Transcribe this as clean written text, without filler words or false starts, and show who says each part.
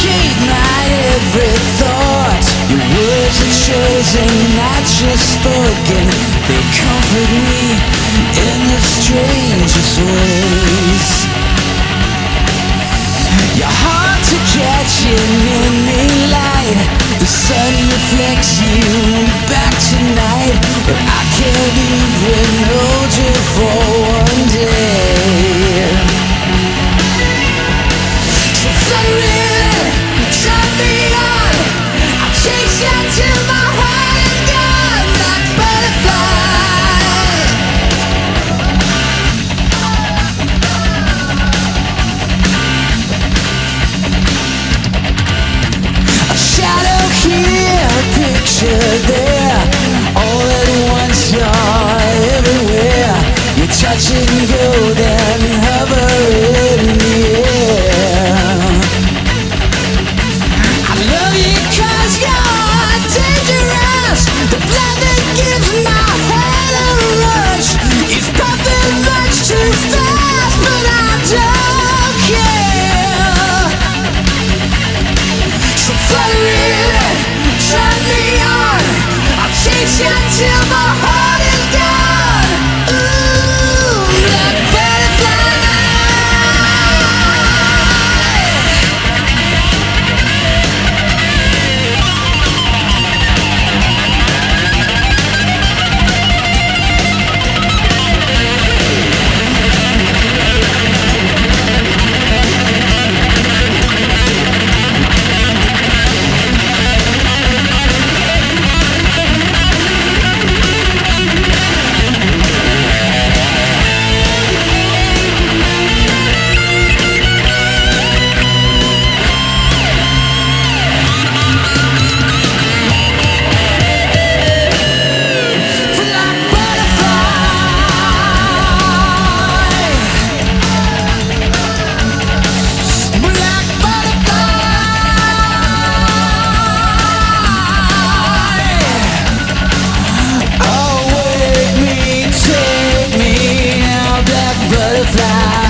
Speaker 1: shape my every thought. Your words are chosen, not just spoken. They comfort me in the strangest ways. You're hard to catch in any light. The sun reflects you back tonight, but I can't even hold you for one day. So flutter in, turn me on. I'll chase you till my heart is gone, like butterfly. A shadow here, a picture there, all at once you're everywhere. You touch and go, then hover in the air. I love you 'cause you're dangerous. The blood that gives my head a rush is pumping much too fast, but I don't care. So flutter in, turn me on. I'll chase you till my heart is gone. Ooh, like butterfly. Butterfly.